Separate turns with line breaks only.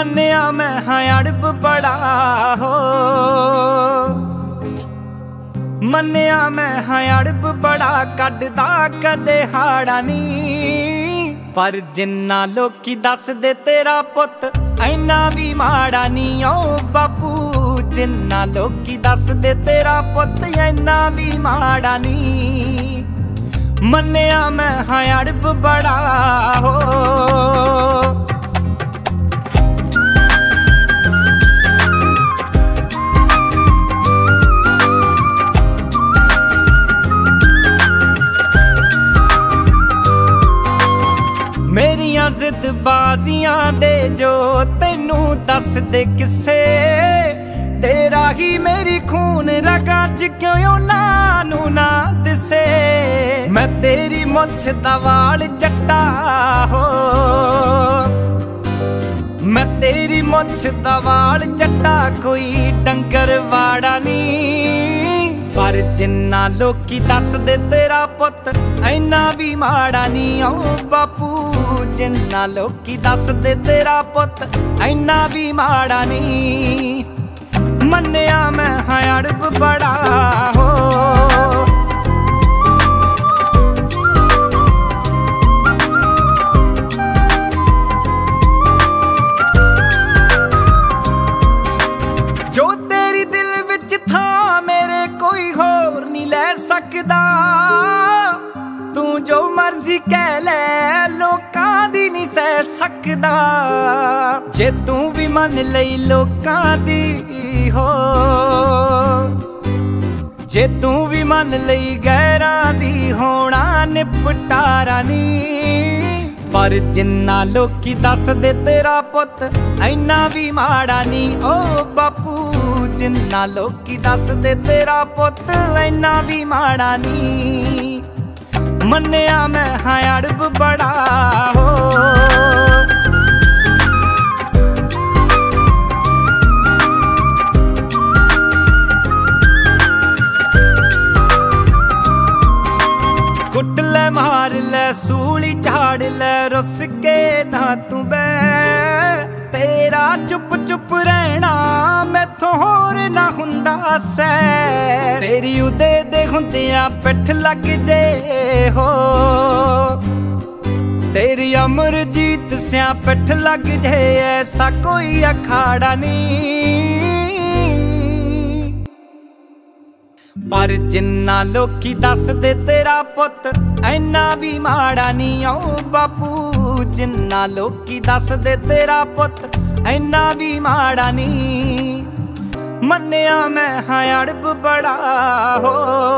मन्निया मैं हाँ अड़ब बड़ा हो, मन्निया मैं हाँ अड़ब बड़ा कटदा कदे हाड़ा नी। पर जिन्ना लोकी दस दे तेरा पुत ऐना भी माड़ा नी। ओ बापू जिन्ना लोकी दस दे तेरा पुत ऐना भी माड़ा नी। मन्निया मैं हाँ अड़ब बड़ा हो। मेरिया जिद बाजियां दे जो तेनू दस दे किसे, तेरा ही मेरी खून रगा च क्यों नानू ना दिसे। मैं तेरी मुछ दा वाल जट्टा हो, मैं तेरी मुछ दा वाल जट्टा कोई डंगर वाड़ा नी। पर जिन्ना लोकी दस दे तेरा पुत ऐना भी माड़ा नी। ओ बापू जिन्ना लोकी दस दे तेरा पुत ऐना भी माड़ा नी। मन्निया मैं हाँ अड़ब बड़ा हो। जो तेरी दिल विच था मेरे कोई होर नहीं ले सकदा। तू जो मर्जी कह ले लोकां दी नहीं सह सकदा। जे तू भी मन लई लोकां दी हो, जे तू भी मन लई गैरां दी होना निपटारा नी। पर जिन्ना लोकी दस दे तेरा पुत ऐना भी माड़ा नी। ओ बापू जिन्ना लोकी दस दे तेरा पुत ऐना भी माड़ा नी। मन्निया मैं हाँ अड़ब बड़ा हो। कुट ले मार ले सूली झाड़ ले रुस के ना तू बै। तेरा चुप चुप रहना मैथों होर ना हुंदा सै। तेरी उदे दे हुंदियां पिठ लग जे हो, तेरी अमरजीत स्या पिठ लग जे ऐसा कोई अखाड़ा नी। पर जिन्ना लोकी दस दे तेरा पुत ऐना भी माड़ा नी। ओ बापू जिन्ना लोकी दस दे तेरा पुत ऐना भी माड़ा नी। मन्निया मैं हाँ अड़ब बड़ा हो।